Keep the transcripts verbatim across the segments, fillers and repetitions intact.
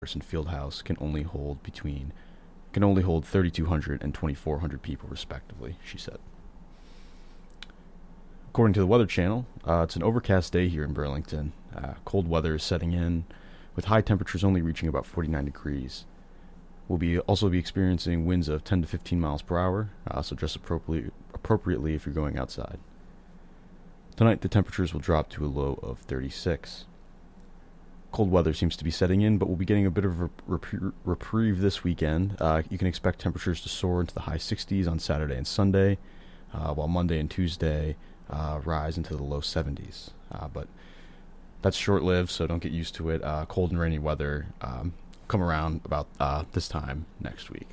Patterson Fieldhouse can only hold between can only hold thirty-two hundred and twenty-four hundred people respectively, she said. According to the Weather Channel, uh, it's an overcast day here in Burlington. Uh, cold weather is setting in, with high temperatures only reaching about forty-nine degrees. We'll be also be experiencing winds of ten to fifteen miles per hour, uh, so dress appropriately, appropriately if you're going outside. Tonight, the temperatures will drop to a low of thirty-six. Cold weather seems to be setting in, but we'll be getting a bit of a repri- reprieve this weekend. Uh, you can expect temperatures to soar into the high sixties on Saturday and Sunday, uh, while Monday and Tuesday uh, rise into the low seventies. Uh, but that's short-lived, so don't get used to it. Uh, cold and rainy weather um, come around about uh, this time next week.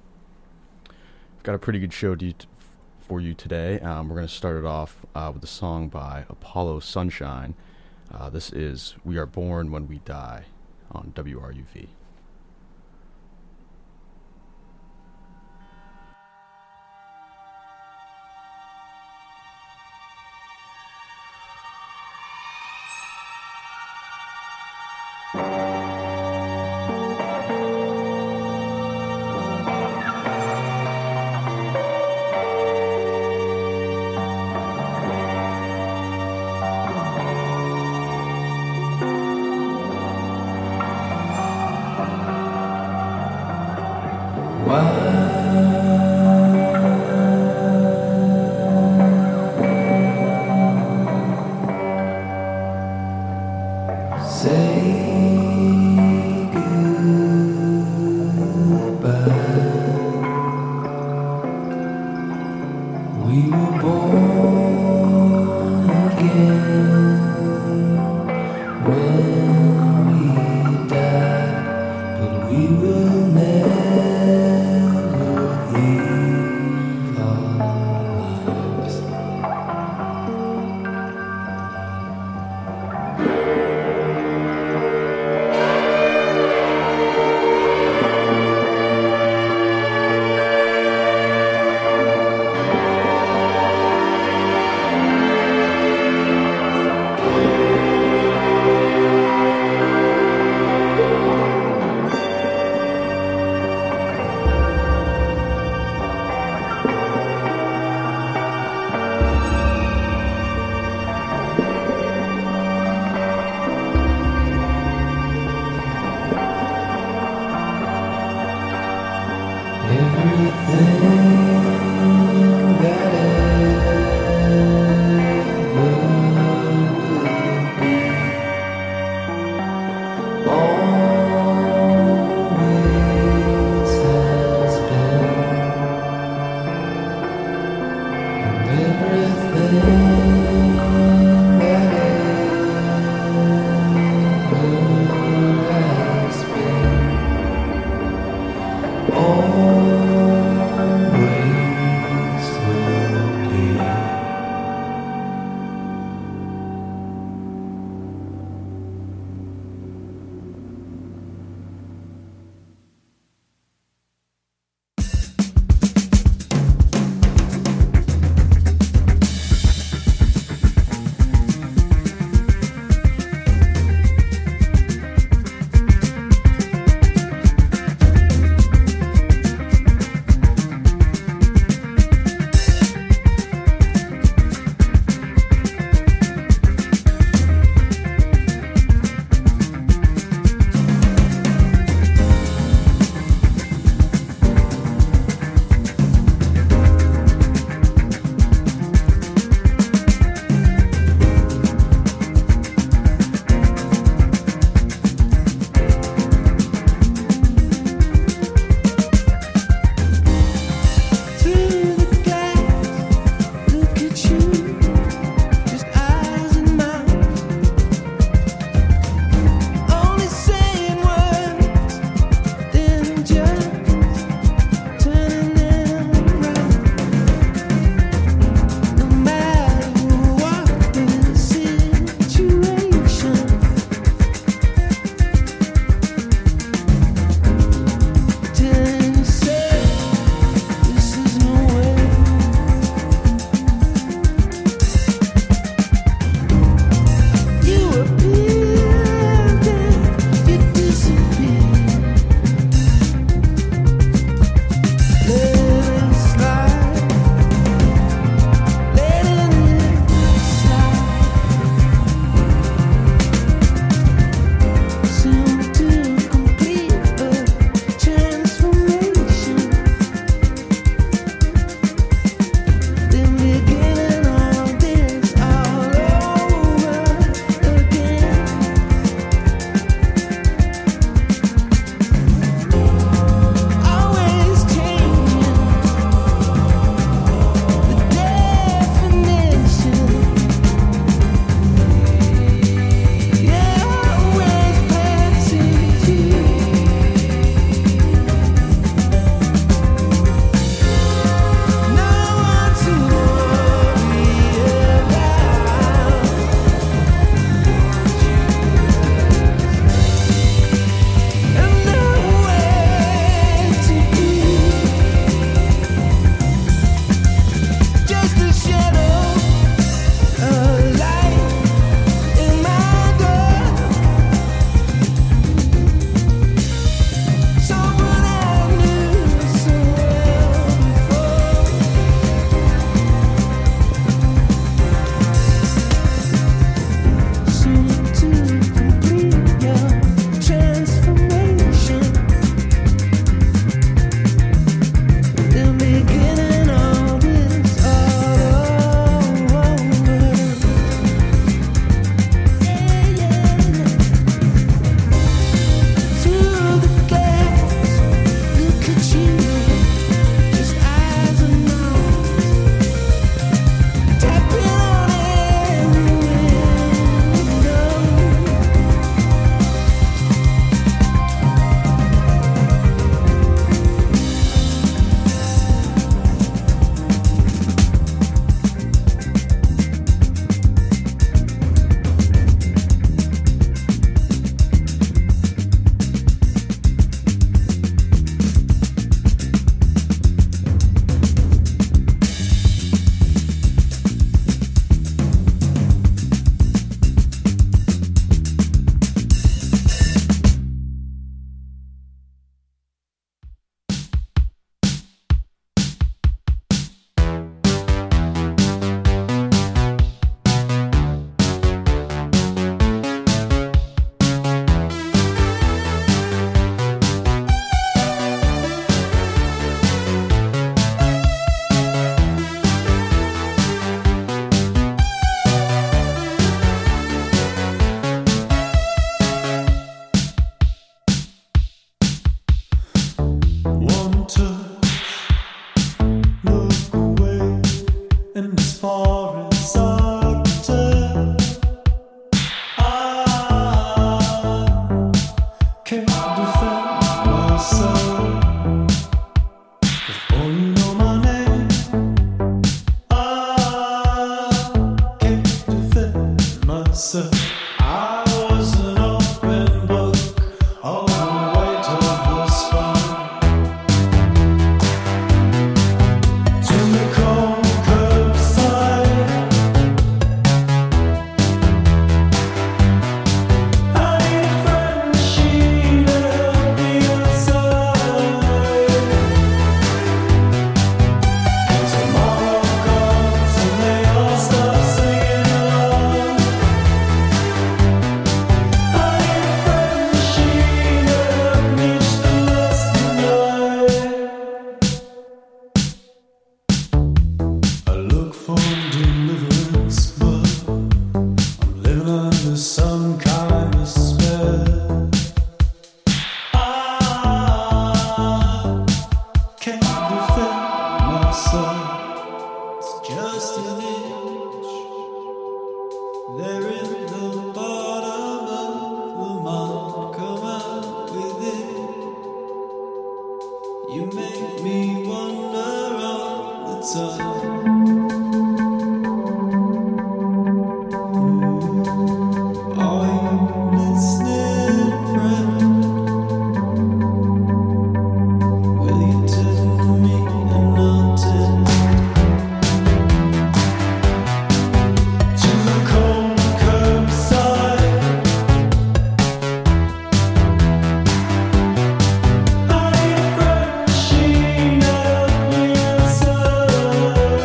We've got a pretty good show to, for you today. Um, we're going to start it off uh, with a song by Apollo Sunshine. Uh, this is We Are Born When We Die on W R U V. Always I need a friend, she never be a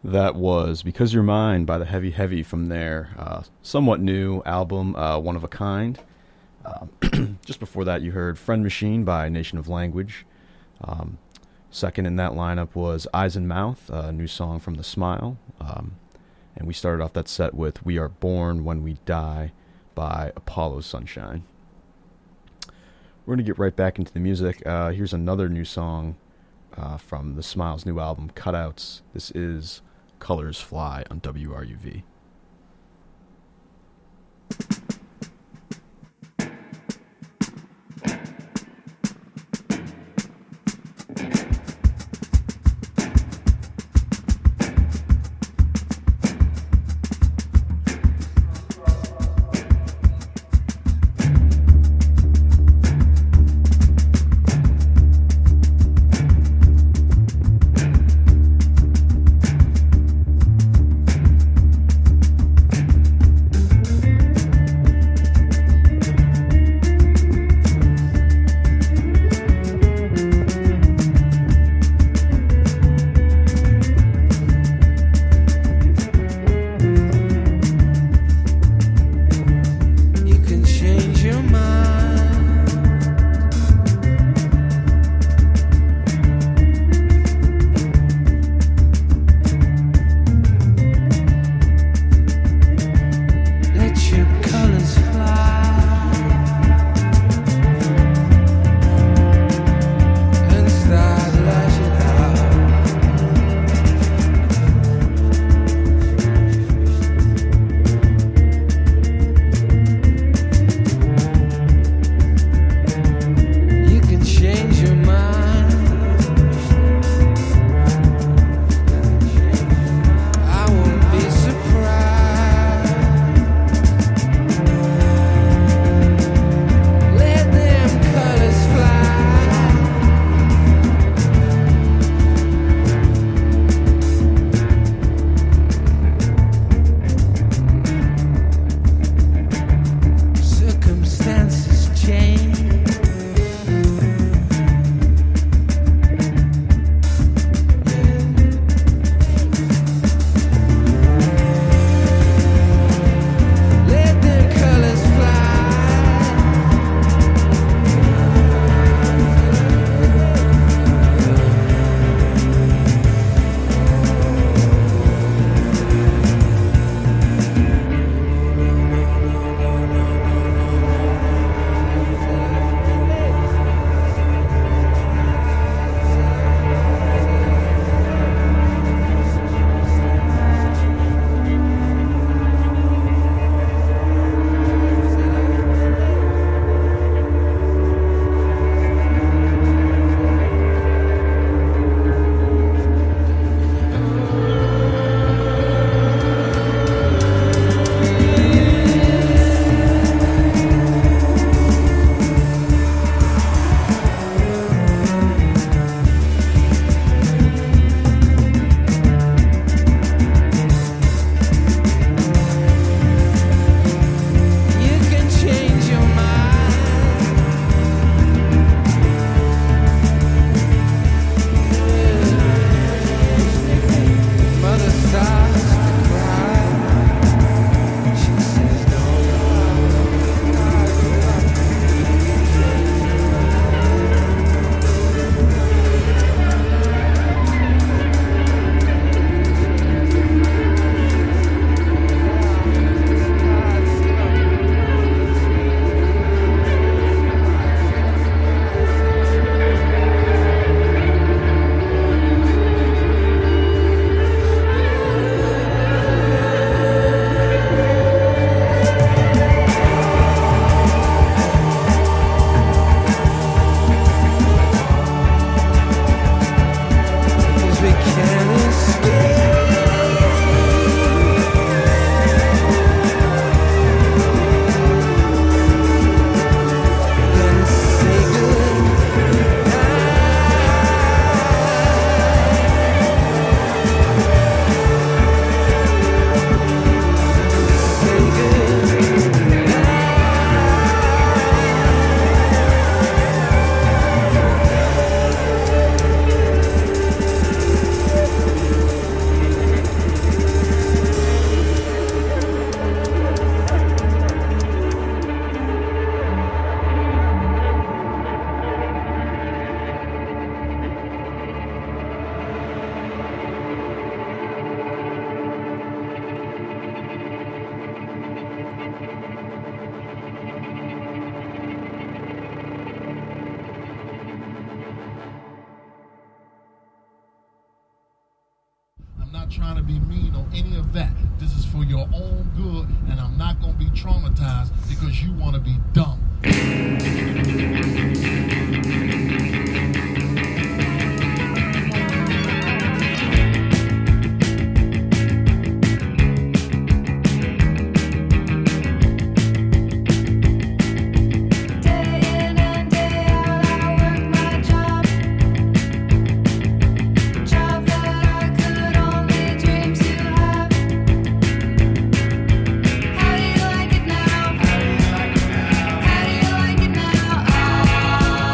That was Because You're Mine by the Heavy Heavy from their uh, somewhat new album, uh, One of a Kind. Uh, just before that, you heard Friend Machine by Nation of Language. Um, second in that lineup was Eyes and Mouth, a new song from The Smile. Um, and we started off that set with We Are Born When We Die by Apollo Sunshine. We're going to get right back into the music. Uh, here's another new song uh, from The Smile's new album, Cutouts. This is Colors Fly on W R U V. not trying to be mean or any of that. This is for your own good, and I'm not going to be traumatized because you want to be dumb. How do you like it now? How do you like it now?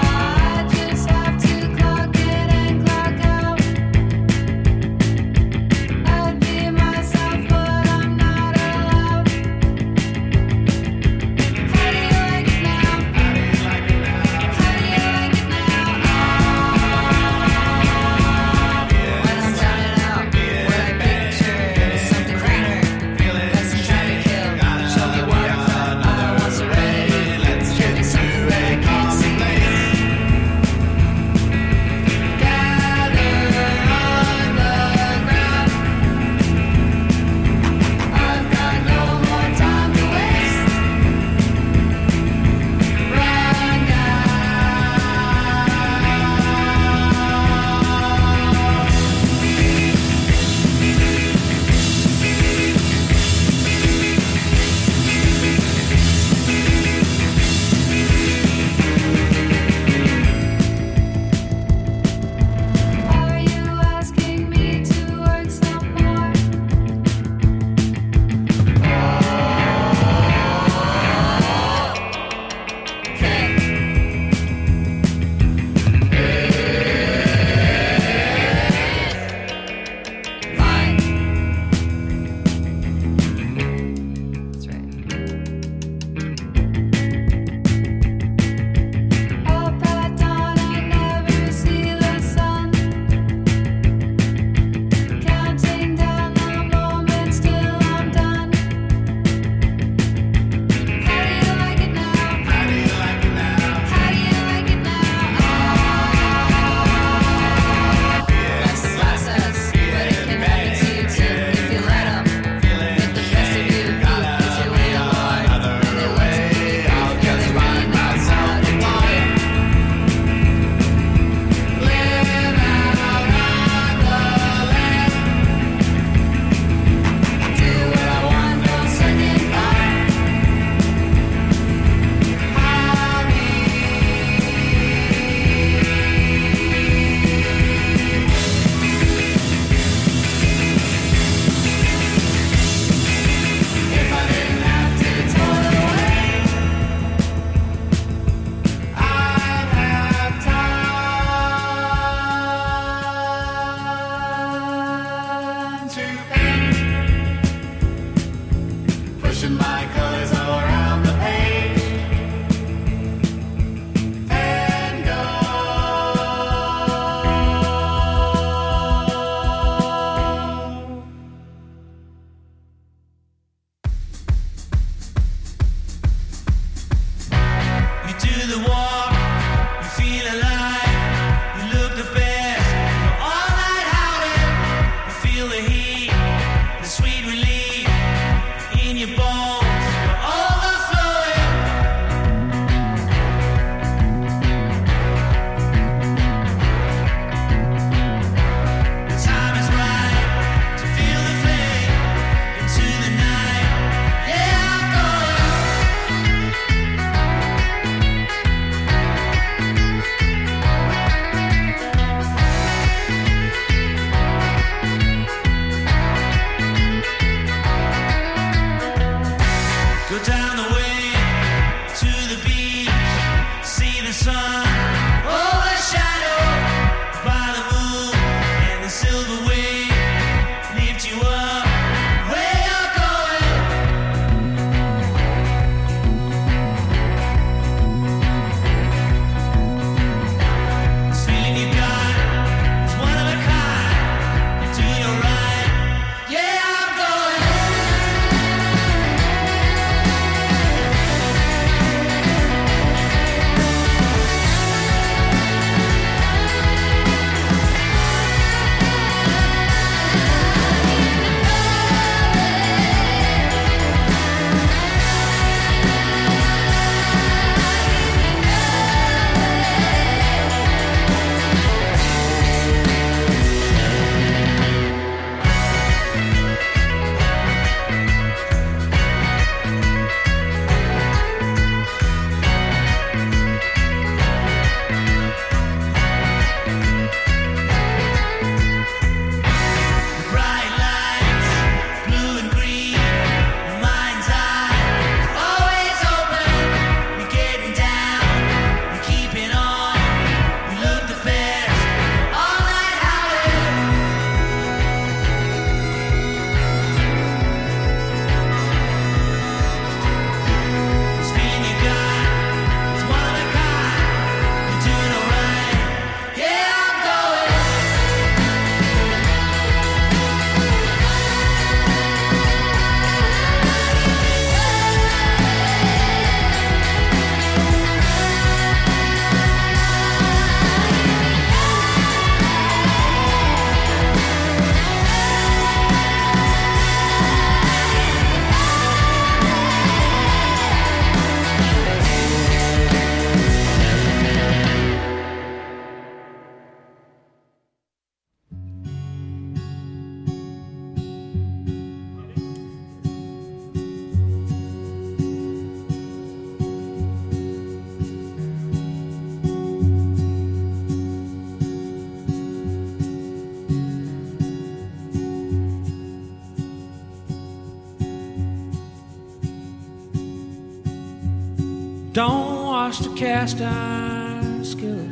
Don't wash the cast iron skillet.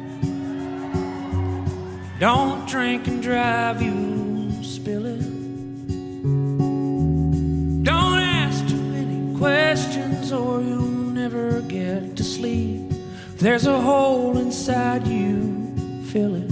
Don't drink and drive, you spill it. Don't ask too many questions or you'll never get to sleep. If there's a hole inside you, fill it.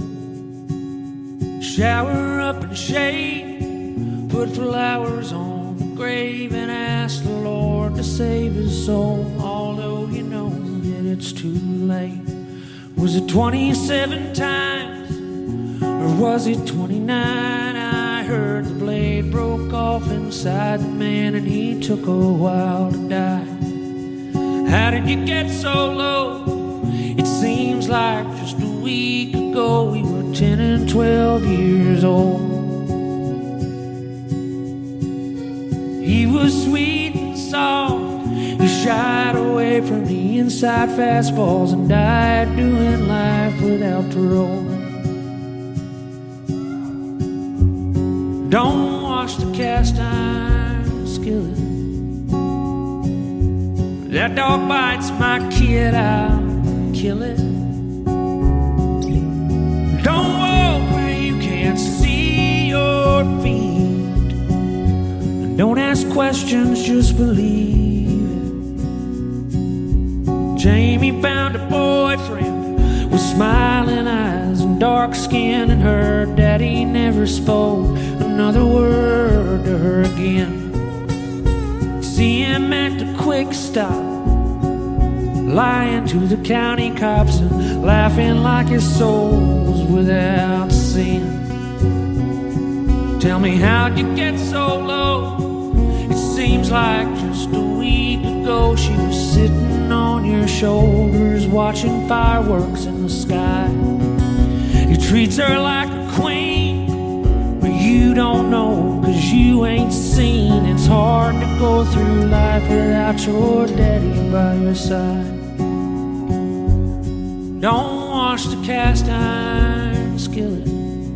Shower up and shave, put flowers on the grave, and ask the Lord to save his soul, although you know that it's too late. Was it twenty-seven times, or was it twenty-nine? I heard the blade broke off inside the man, and he took a while to die. How did you get so low? It seems like just a week ago we were ten and twelve years old. He was sweet and soft. He shied away from the inside fastballs and died doing life without parole. Don't wash the cast iron skillet. That dog bites my kid, I'll kill it. Don't walk where you can't see your feet. And don't ask questions, just believe it. Jamie found a boyfriend with smiling eyes and dark skin, and her daddy never spoke another word to her again. See him at the quick stop, lying to the county cops and laughing like his soul was without sin. Tell me, how'd you get so low? It seems like just a week ago she was sitting on your shoulders watching fireworks in the sky. He treats her like a queen, but you don't know, 'cause you ain't seen. It's hard to go through life without your daddy by your side. Don't wash the cast iron skillet.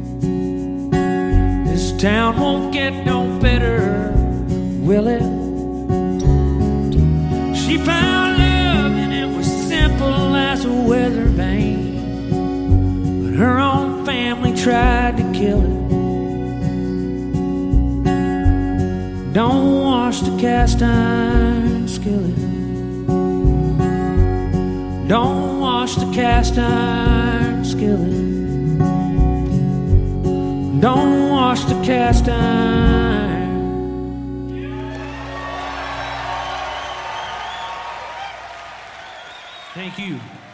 This town won't get no better, will it? She found love and it was simple as a weather vane, but her own family tried to kill it. Don't wash the cast iron skillet. Don't wash the cast iron skillet. Don't wash the cast iron. Thank you.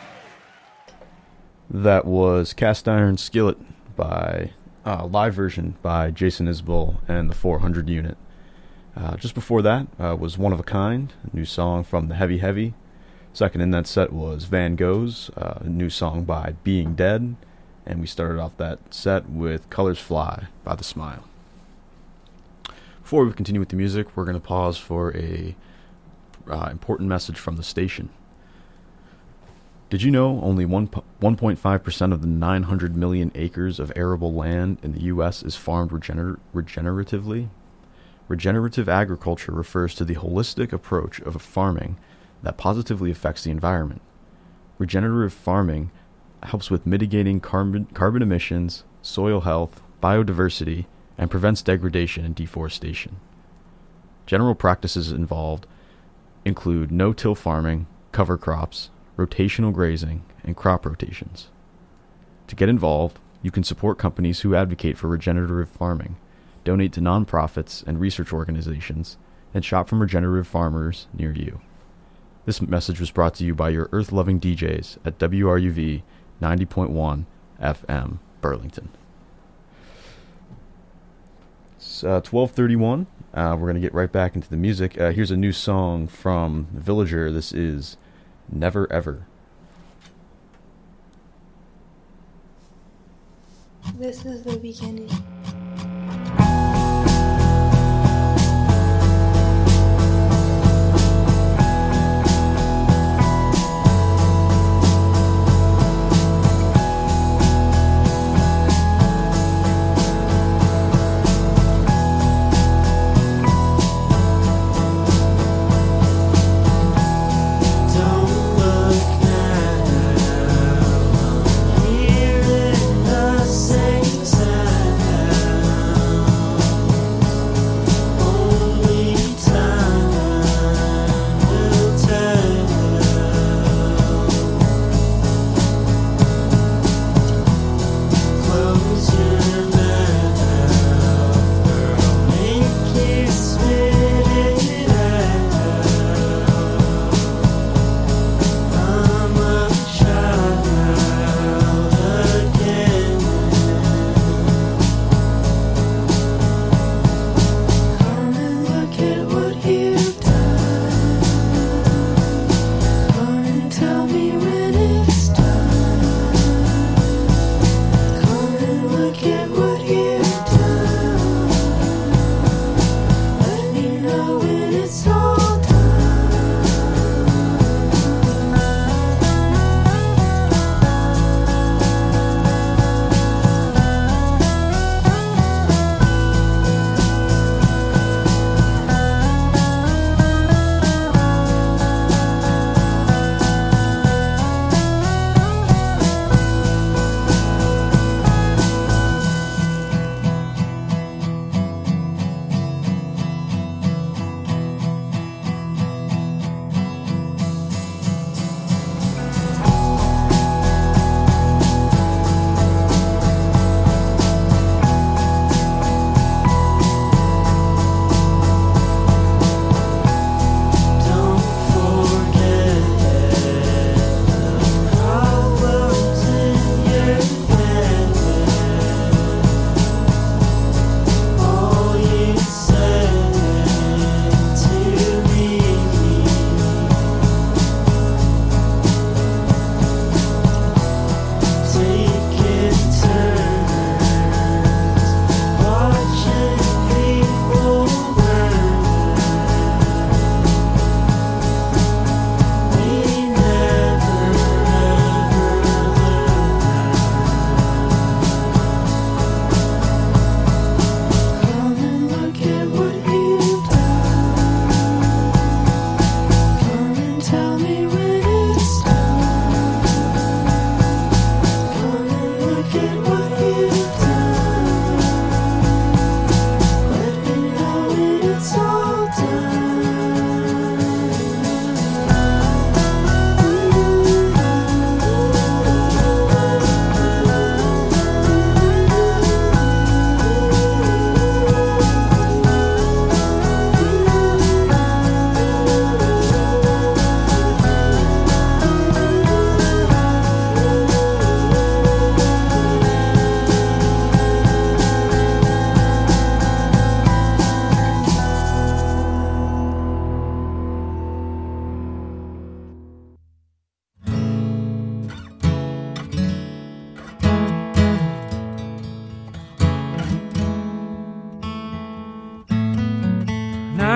That was Cast Iron Skillet by uh, live version by Jason Isbell and the four hundred Unit. Uh, just before that uh, was One of a Kind, a new song from the Heavy Heavy. Second in that set was Van Gogh's, uh, a new song by Being Dead. And we started off that set with Colors Fly by The Smile. Before we continue with the music, we're going to pause for a uh, important message from the station. Did you know only one point five percent of the nine hundred million acres of arable land in the U S is farmed regener- regeneratively? Regenerative agriculture refers to the holistic approach of farming that positively affects the environment. Regenerative farming helps with mitigating carbon, carbon emissions, soil health, biodiversity, and prevents degradation and deforestation. General practices involved include no-till farming, cover crops, rotational grazing, and crop rotations. To get involved, you can support companies who advocate for regenerative farming, donate to nonprofits and research organizations, and shop from regenerative farmers near you. This message was brought to you by your earth-loving D Js at W R U V ninety point one F M Burlington. It's uh, twelve thirty-one. Uh, we're going to get right back into the music. Uh, here's a new song from Villager. This is Never Ever. This is the beginning. Don't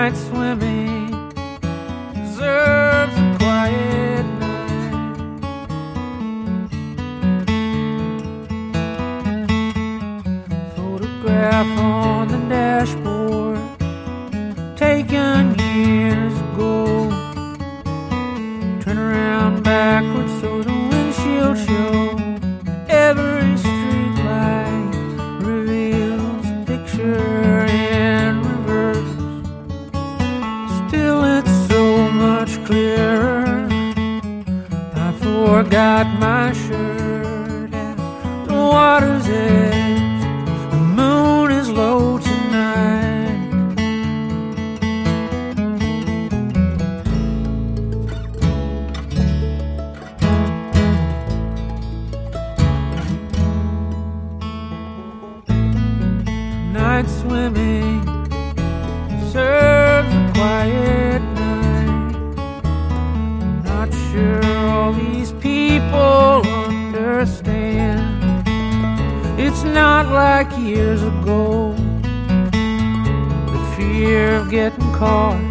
night swimming deserves a quiet night. Photograph on the dashboard taken years ago. Turn around backwards so the windshield shows. Every street light reveals a picture in reverse. Still it's so much clearer. I forgot my shirt at the water's edge. The moon is low tonight. Night swimming deserves a quiet night. I'm not sure all these people understand. It's not like years ago, the fear of getting caught,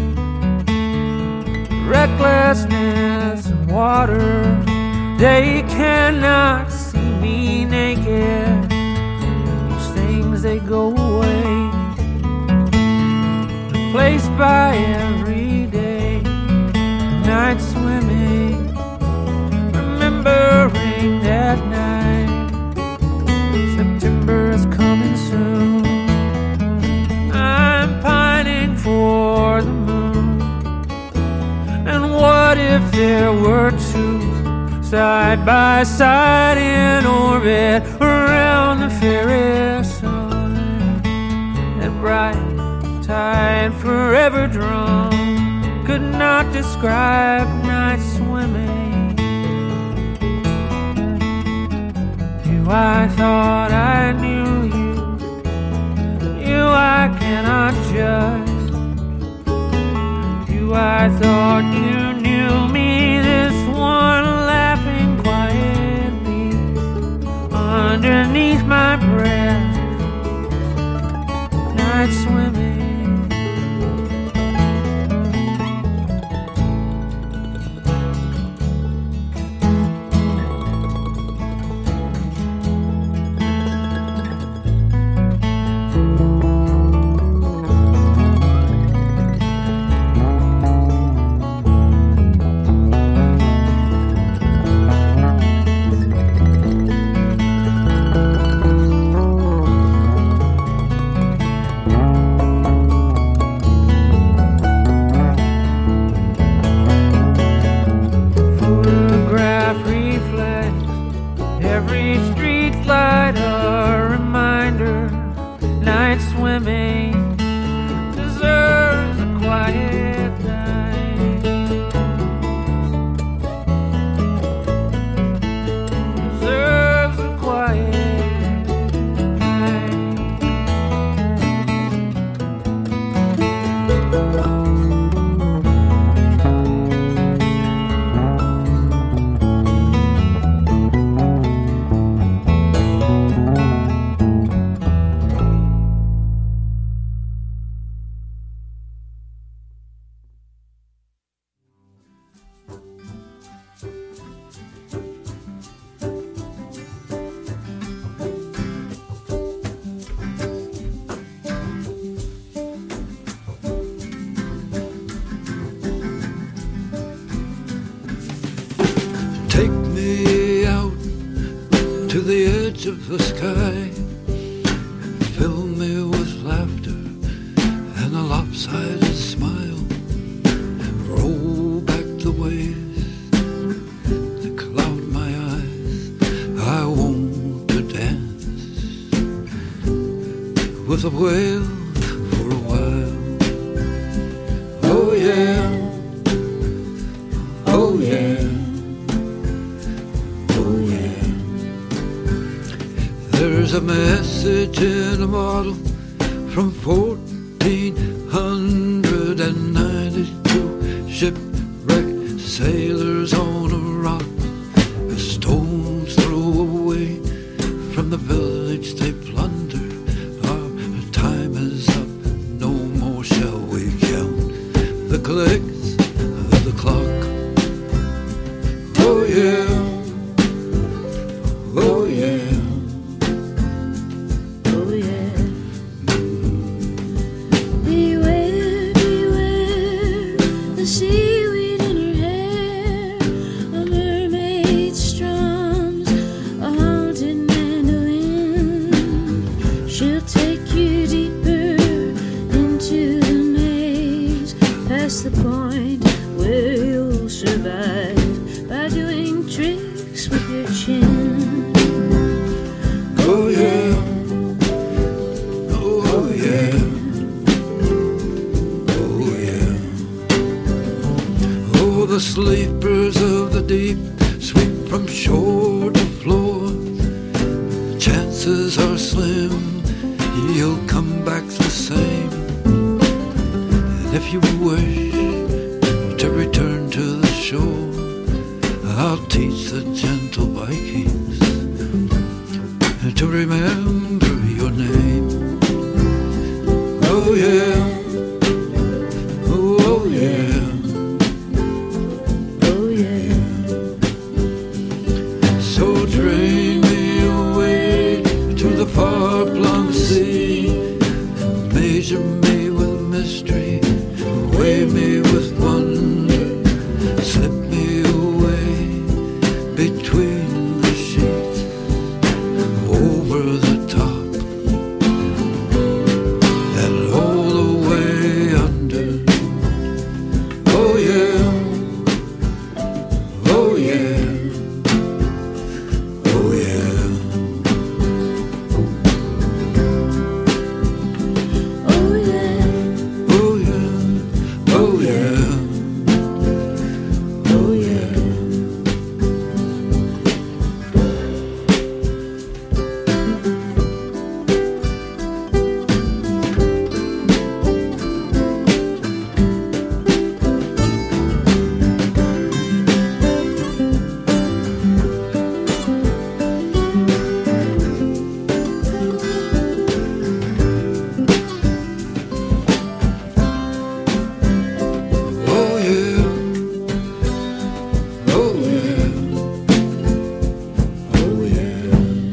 recklessness in water. They cannot see me naked. They go away, replaced by every day. Night swimming, remembering that night. September is coming soon. I'm pining for the moon. And what if there were two side by side in orbit around the fairest sun? Bright tide forever drawn could not describe night swimming. You, I thought I knew you. You, I cannot judge. You, I thought you knew me. This one laughing quietly underneath my breath. Night swimming. Of the sky, fill me with laughter and a lopsided smile. Roll back the waves that cloud my eyes. I want to dance with a whale for a while. Oh yeah, oh yeah. There's a message in a bottle from fourteen ninety-two. Shipwrecked sailors on a rock, a stone's throw away from the village they plundered. Our time is up, no more shall we carry. chances are slim you'll come back the same. And if you wish to return to the shore, I'll teach the gentle Vikings to remember your name. Oh yeah, oh, oh yeah, Oh yeah. so drain me away to the far-flung sea. Measure me with mystery, weigh me with wonder, slip me away between the sheets, over the top and all the way under. Oh yeah, oh yeah, oh yeah. Oh yeah. Oh yeah, oh yeah, Oh yeah. oh yeah, oh yeah, Oh yeah.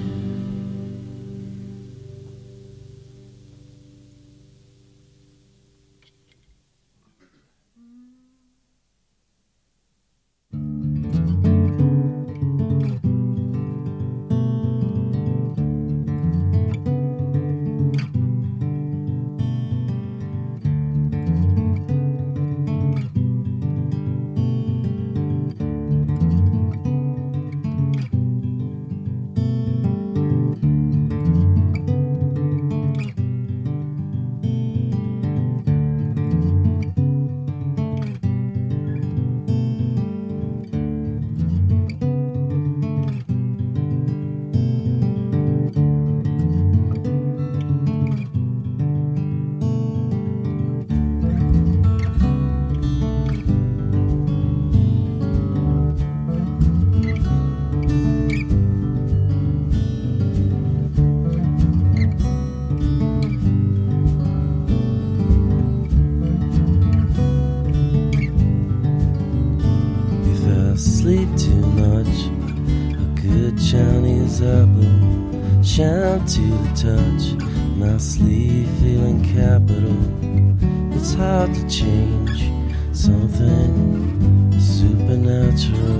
If I sleep too much, a good Chinese apple shine to the touch. My sleeve feeling capital. It's hard to change something supernatural.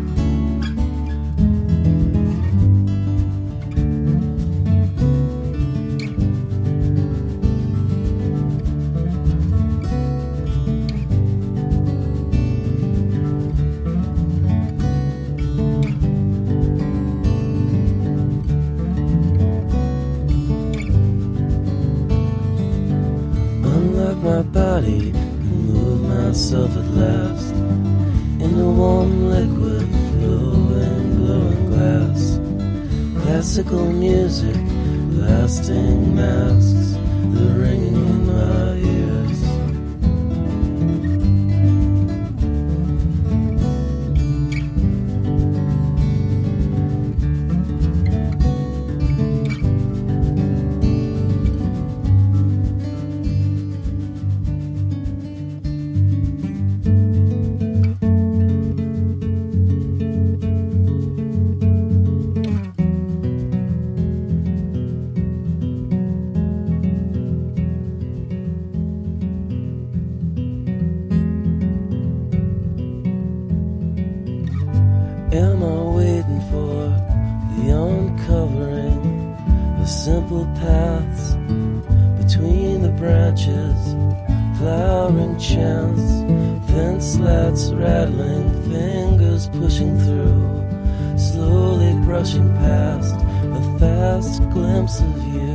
Unlock my body and move myself at last in a warm liquid, flowing, glowing glass. Classical music, lasting masks, the ringing in my ears. Am I waiting for the uncovering of simple paths between the branches, flowering chants, fence slats rattling, fingers pushing through, slowly brushing past a fast glimpse of you.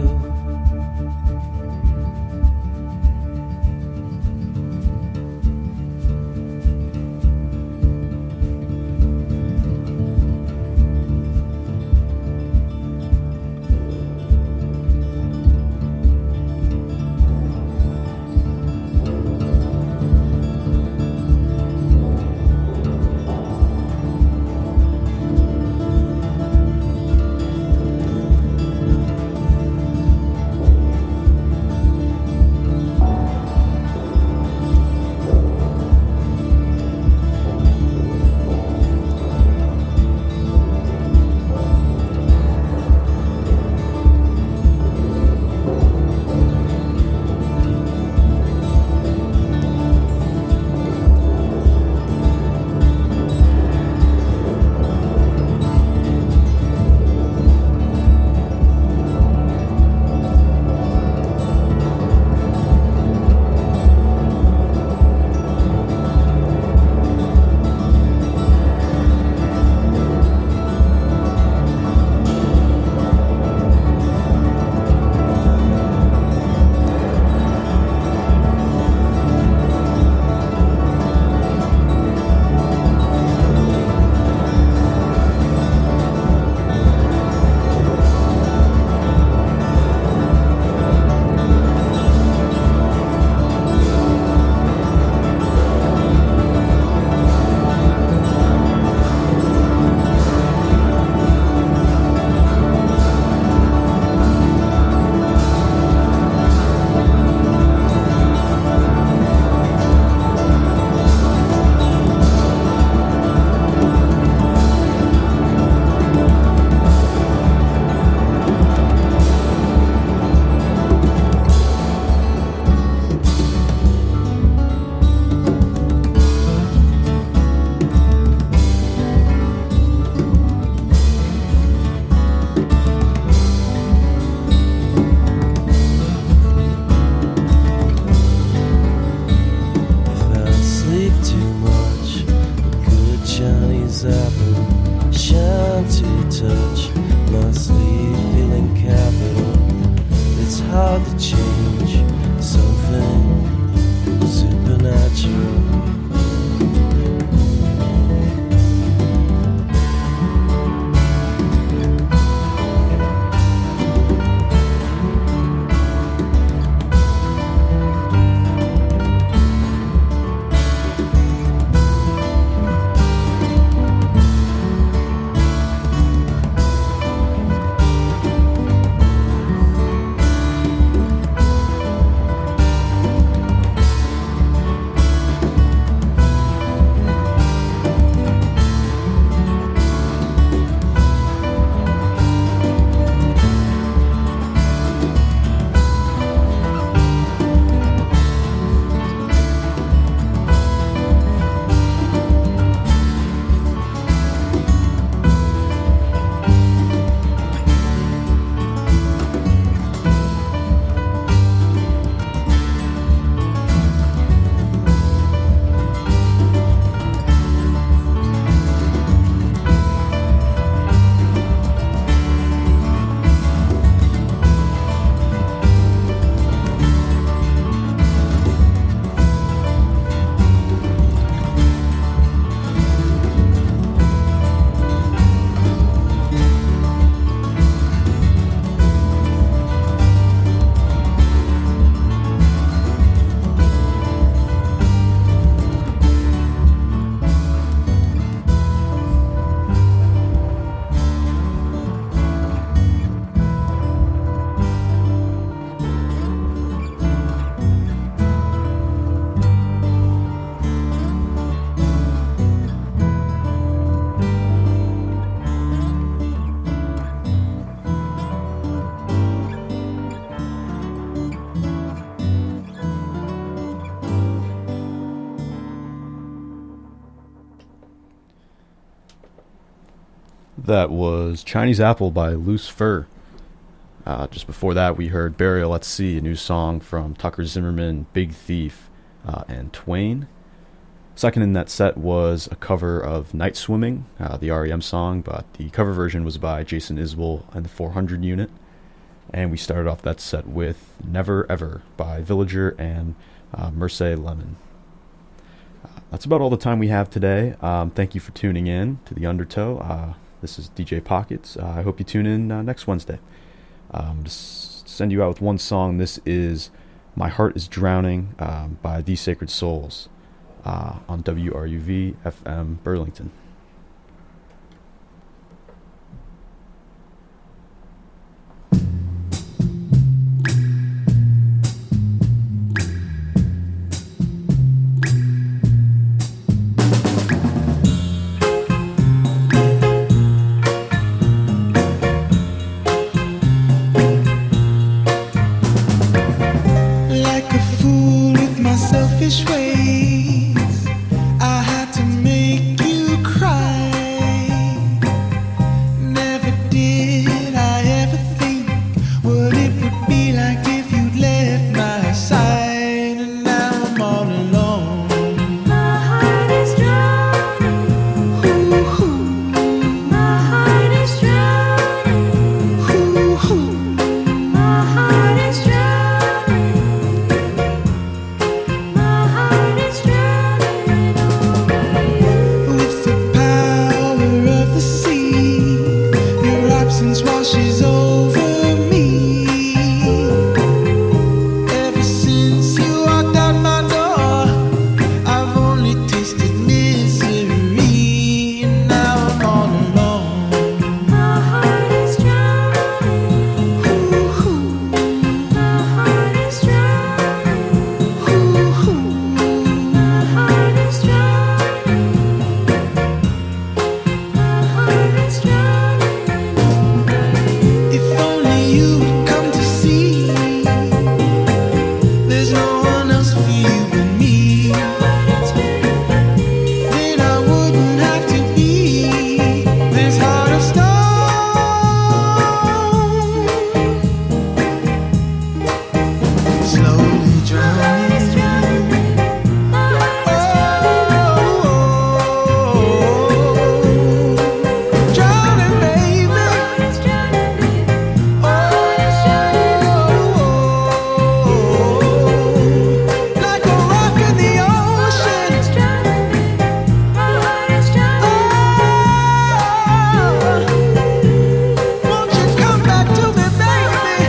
That was Chinese Apple by Loose Fur. Uh, just before that, we heard Burial at Sea, a new song from Tucker Zimmerman, Big Thief, uh, and Twain. Second in that set was a cover of Night Swimming, uh, the R E M song, but the cover version was by Jason Isbell and the four hundred Unit. And we started off that set with Never Ever by Villager and uh, Merce Lemon. Uh, that's about all the time we have today. Um, thank you for tuning in to The Undertow. Uh, this is D J Pockets. Uh, I hope you tune in uh, next Wednesday. Um, just send you out with one song. This is My Heart is Drowning um, by The Sacred Souls. Uh, on W R U V F M Burlington. Like a fool with my selfish ways, I had to make you cry. Never did I ever think what it would be like if you'd left my side. And now I'm all alone. My heart is drowning. Ooh, ooh, My heart is drowning. ooh, ooh. My heart is drowning. My heart is drowning over you. With the power of the sea, your absence washes over me. Ever since you walked out my door, I've only tasted misery. And now I'm all alone. My heart is drowning. Ooh, ooh, My heart is drowning. ooh, ooh. My heart is drowning. My heart is drowning over you. If only you would come to see, there's no one else for you but me. Then I wouldn't have to be this heart of stone, slowly drowning. Oh, drowning, baby. Oh, like a rock in the ocean. Oh, won't you come back to me, baby,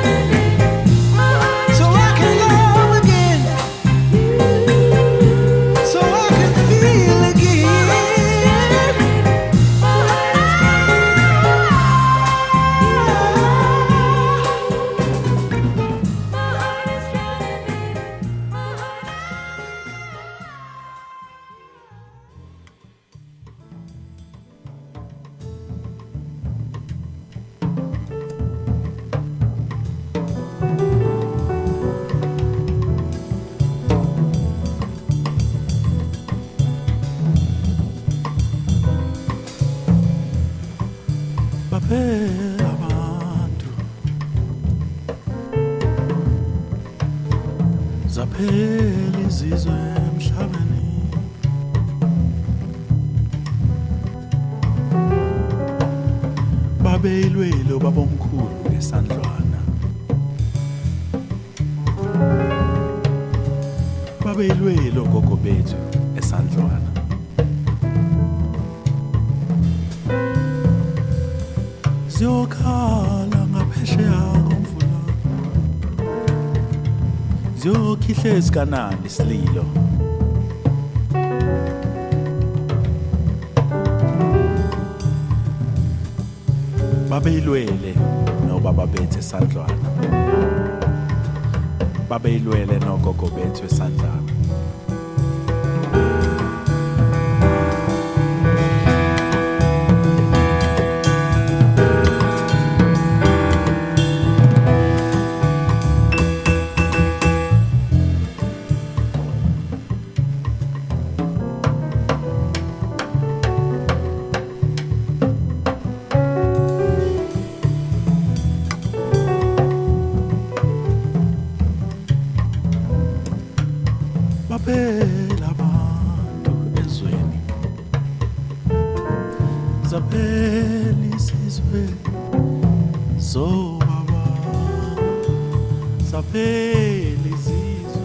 so I can love again, so I can feel again. baphela abantu zaphela izizwe emhlabeni babeyilwelo babomkhulu ngesandlwana babeyilwelo gogo bethu esandlwana ziyokhala ngaphesheya komfula ziyokhihla esikanani isililo babeyilwele nobaba bethu esandlwana babeyilwele nogogo bethu esandlwana So baba saphele izizwe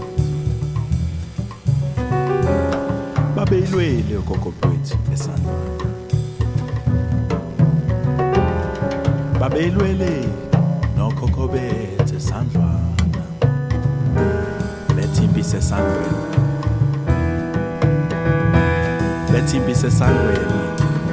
babeyilwele ugogo bethu esandlwana babeyilwele nokhokho bethu esandlwana lethimbi sesandweni lethimbi sesandweni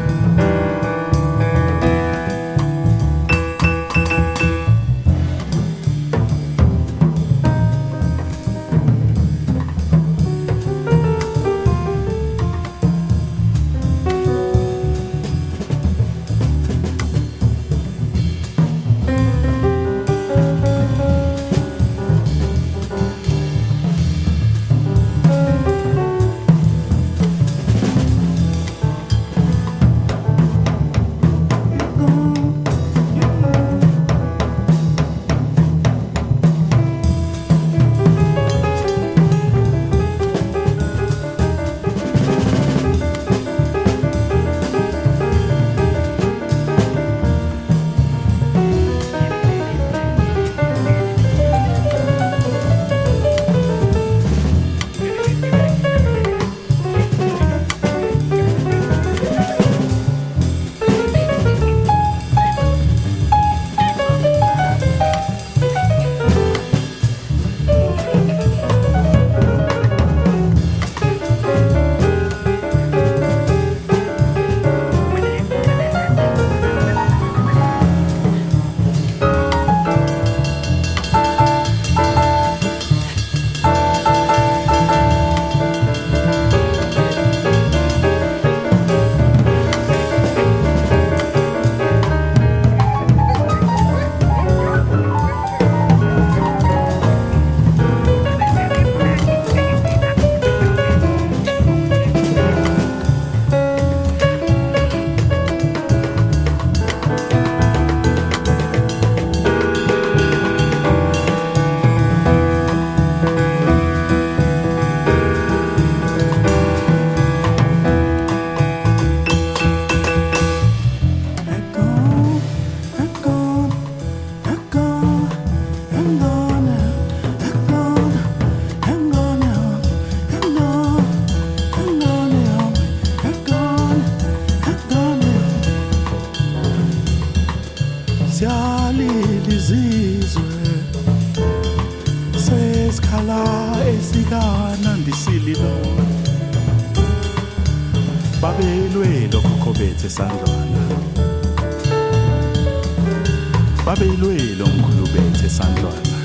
babeyilwele okhokho bethu esandlwana babeyilwele omkhulu bethu esandlwana